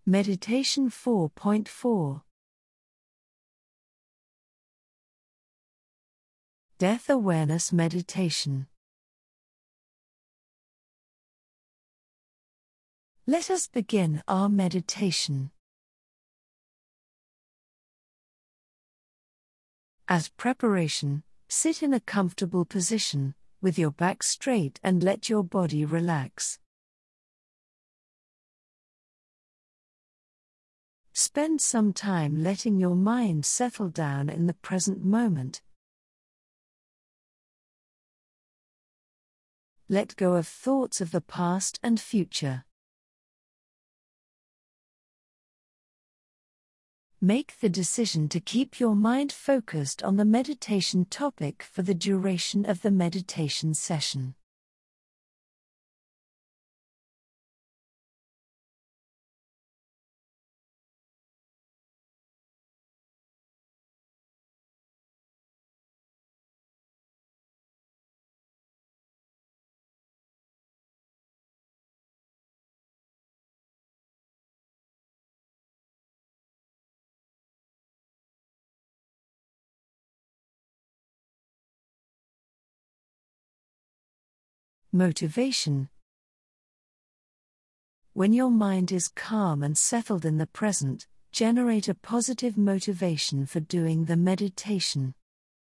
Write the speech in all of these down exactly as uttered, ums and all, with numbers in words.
Meditation four point four. Death Awareness Meditation. Let us begin our meditation. As preparation, sit in a comfortable position, with your back straight and let your body relax. Spend some time letting your mind settle down in the present moment. Let go of thoughts of the past and future. Make the decision to keep your mind focused on the meditation topic for the duration of the meditation session. Motivation. When your mind is calm and settled in the present, generate a positive motivation for doing the meditation.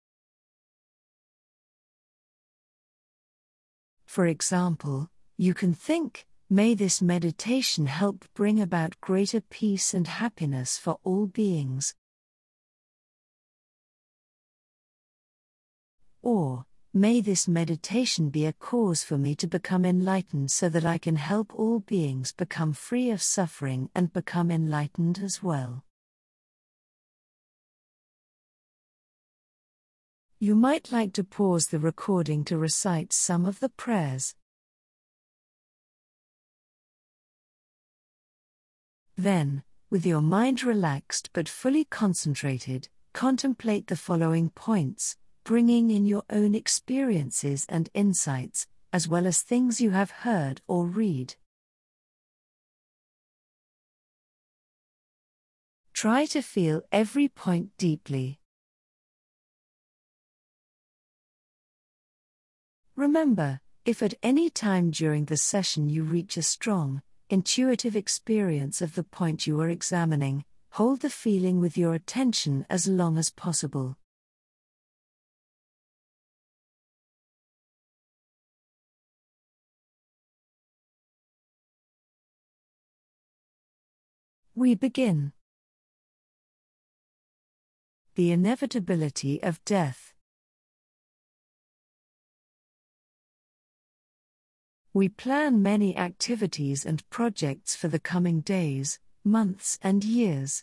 For example, you can think, "May this meditation help bring about greater peace and happiness for all beings." Or, "May this meditation be a cause for me to become enlightened so that I can help all beings become free of suffering and become enlightened as well." You might like to pause the recording to recite some of the prayers. Then, with your mind relaxed but fully concentrated, contemplate the following points, bringing in your own experiences and insights, as well as things you have heard or read. Try to feel every point deeply. Remember, if at any time during the session you reach a strong, intuitive experience of the point you are examining, hold the feeling with your attention as long as possible. We begin. The inevitability of death. We plan many activities and projects for the coming days, months, and years.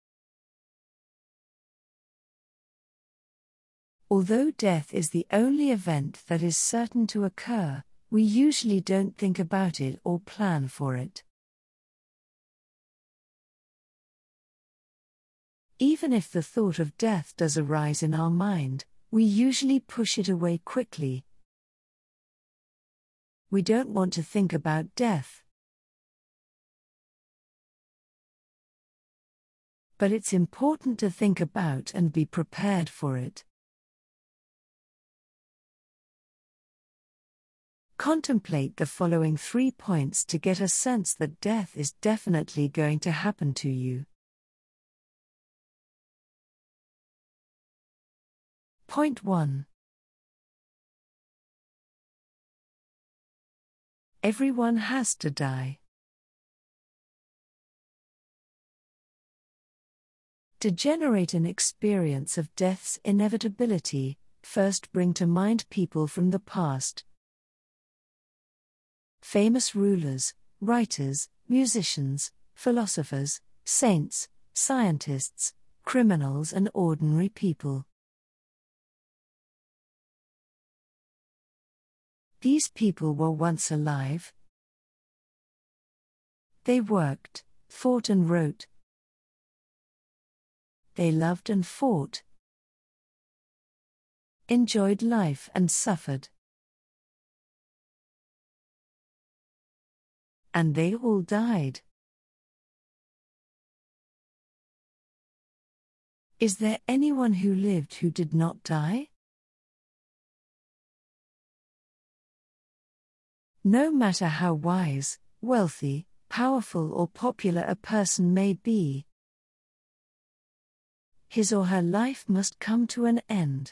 Although death is the only event that is certain to occur, we usually don't think about it or plan for it. Even if the thought of death does arise in our mind, we usually push it away quickly. We don't want to think about death. But it's important to think about and be prepared for it. Contemplate the following three points to get a sense that death is definitely going to happen to you. Point one. Everyone has to die. To generate an experience of death's inevitability, first bring to mind people from the past. Famous rulers, writers, musicians, philosophers, saints, scientists, criminals, and ordinary people. These people were once alive. They worked, thought and wrote. They loved and fought. Enjoyed life and suffered. And they all died. Is there anyone who lived who did not die? No matter how wise, wealthy, powerful or popular a person may be, his or her life must come to an end.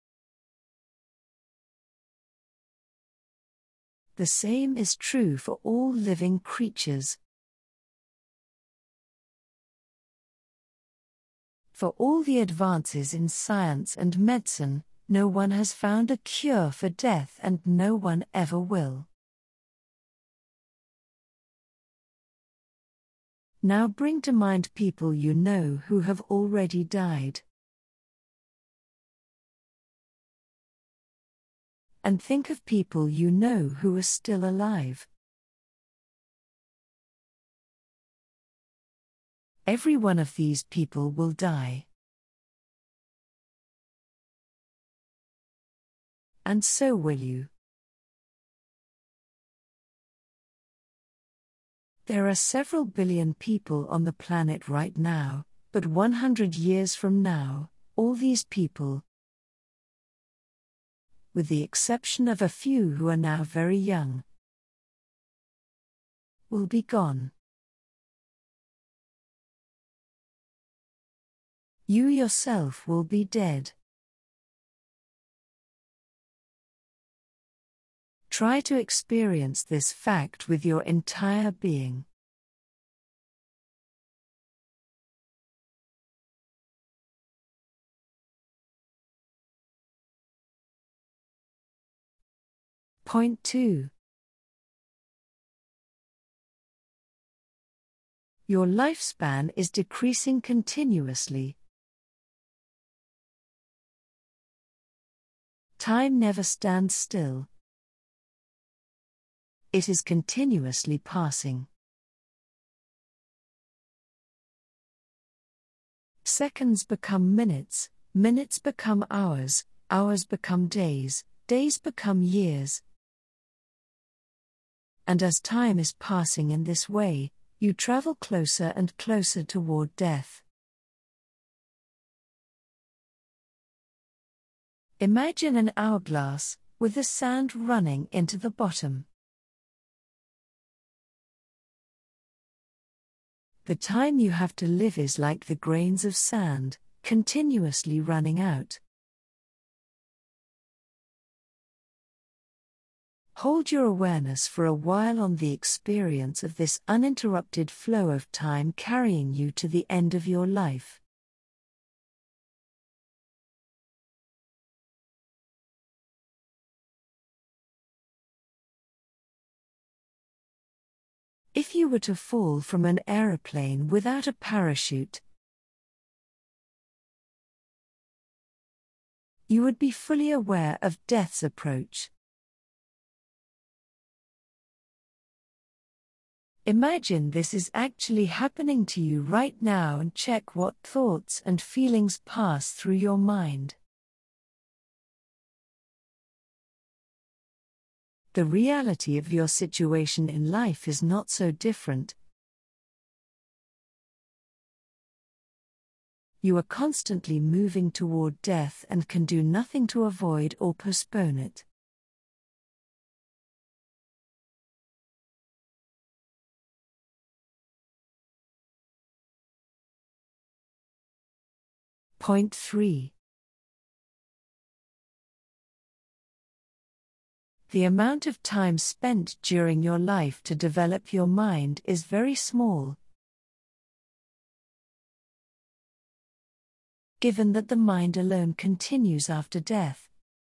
The same is true for all living creatures. For all the advances in science and medicine, no one has found a cure for death and no one ever will. Now bring to mind people you know who have already died. And think of people you know who are still alive. Every one of these people will die. And so will you. There are several billion people on the planet right now, but one hundred years from now, all these people, with the exception of a few who are now very young, will be gone. You yourself will be dead. Try to experience this fact with your entire being. Point two. Your lifespan is decreasing continuously. Time never stands still. It is continuously passing. Seconds become minutes, minutes become hours, hours become days, days become years. And as time is passing in this way, you travel closer and closer toward death. Imagine an hourglass, with the sand running into the bottom. The time you have to live is like the grains of sand, continuously running out. Hold your awareness for a while on the experience of this uninterrupted flow of time carrying you to the end of your life. If you were to fall from an aeroplane without a parachute, you would be fully aware of death's approach. Imagine this is actually happening to you right now and check what thoughts and feelings pass through your mind. The reality of your situation in life is not so different. You are constantly moving toward death and can do nothing to avoid or postpone it. Point three. The amount of time spent during your life to develop your mind is very small, given that the mind alone continues after death.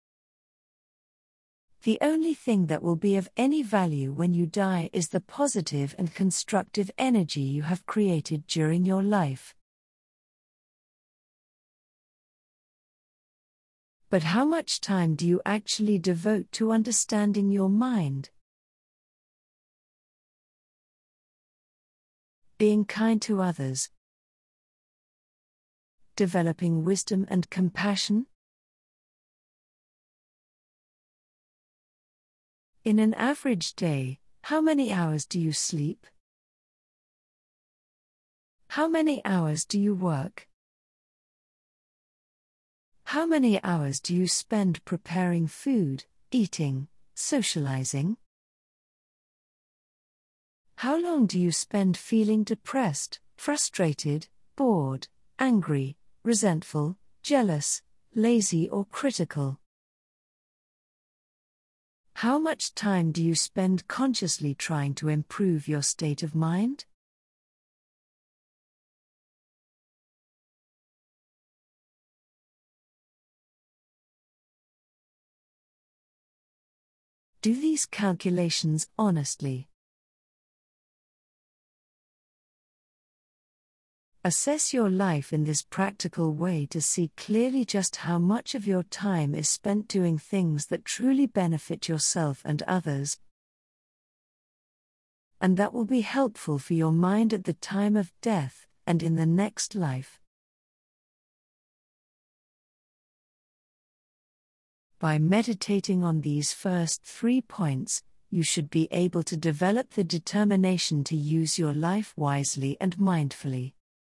The only thing that will be of any value when you die is the positive and constructive energy you have created during your life. But how much time do you actually devote to understanding your mind? Being kind to others? Developing wisdom and compassion? In an average day, how many hours do you sleep? How many hours do you work? How many hours do you spend preparing food, eating, socializing? How long do you spend feeling depressed, frustrated, bored, angry, resentful, jealous, lazy, or critical? How much time do you spend consciously trying to improve your state of mind? Do these calculations honestly. Assess your life in this practical way to see clearly just how much of your time is spent doing things that truly benefit yourself and others, and that will be helpful for your mind at the time of death and in the next life. By meditating on these first three points, you should be able to develop the determination to use your life wisely and mindfully.